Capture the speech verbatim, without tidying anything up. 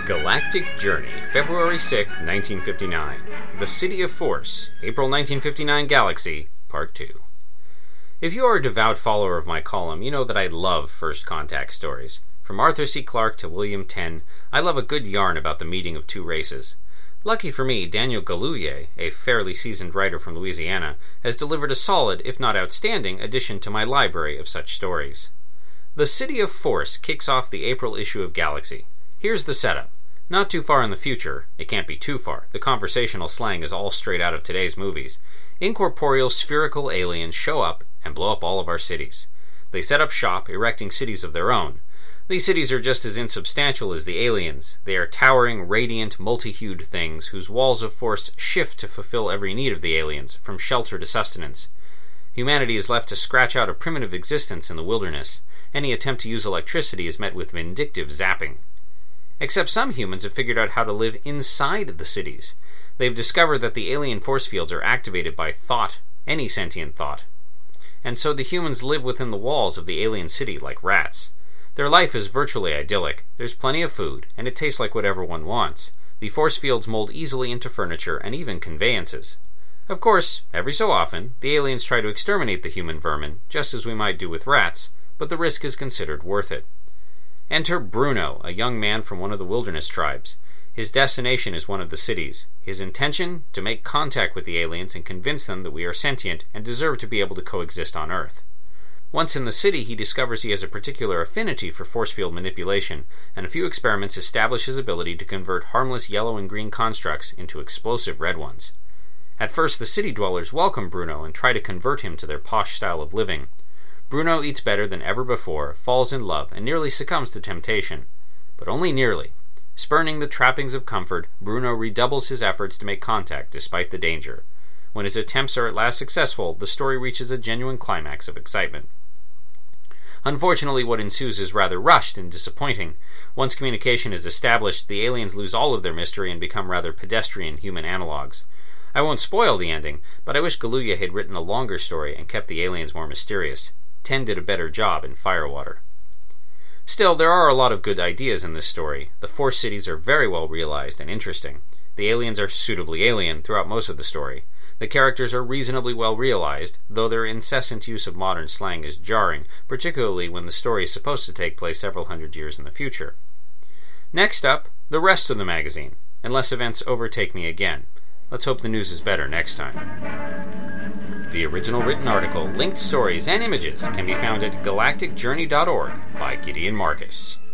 Galactic Journey, February sixth, nineteen fifty-nine. The City of Force, April nineteen fifty-nine Galaxy, Part two. If you are a devout follower of my column, you know that I love first contact stories. From Arthur C. Clarke to William Tenn, I love a good yarn about the meeting of two races. Lucky for me, Daniel Galouye, a fairly seasoned writer from Louisiana, has delivered a solid, if not outstanding, addition to my library of such stories. The City of Force kicks off the April issue of Galaxy. Here's the setup. Not too far in the future, it can't be too far, the conversational slang is all straight out of today's movies, incorporeal spherical aliens show up and blow up all of our cities. They set up shop, erecting cities of their own. These cities are just as insubstantial as the aliens. They are towering, radiant, multi-hued things whose walls of force shift to fulfill every need of the aliens, from shelter to sustenance. Humanity is left to scratch out a primitive existence in the wilderness. Any attempt to use electricity is met with vindictive zapping. Except some humans have figured out how to live inside the cities. They've discovered that the alien force fields are activated by thought, any sentient thought. And so the humans live within the walls of the alien city like rats. Their life is virtually idyllic. There's plenty of food, and it tastes like whatever one wants. The force fields mold easily into furniture and even conveyances. Of course, every so often, the aliens try to exterminate the human vermin, just as we might do with rats, but the risk is considered worth it. Enter Bruno, a young man from one of the wilderness tribes. His destination is one of the cities. His intention? To make contact with the aliens and convince them that we are sentient and deserve to be able to coexist on Earth. Once in the city, he discovers he has a particular affinity for force field manipulation, and a few experiments establish his ability to convert harmless yellow and green constructs into explosive red ones. At first, the city dwellers welcome Bruno and try to convert him to their posh style of living. Bruno eats better than ever before, falls in love, and nearly succumbs to temptation. But only nearly. Spurning the trappings of comfort, Bruno redoubles his efforts to make contact despite the danger. When his attempts are at last successful, the story reaches a genuine climax of excitement. Unfortunately, what ensues is rather rushed and disappointing. Once communication is established, the aliens lose all of their mystery and become rather pedestrian human analogues. I won't spoil the ending, but I wish Galouye had written a longer story and kept the aliens more mysterious. Tenn did a better job in Firewater. Still, there are a lot of good ideas in this story. The Force cities are very well realized and interesting. The aliens are suitably alien throughout most of the story. The characters are reasonably well realized, though their incessant use of modern slang is jarring, particularly when the story is supposed to take place several hundred years in the future. Next up, the rest of the magazine, unless events overtake me again. Let's hope the news is better next time. The original written article, linked stories, and images can be found at galactic journey dot org by Gideon Marcus.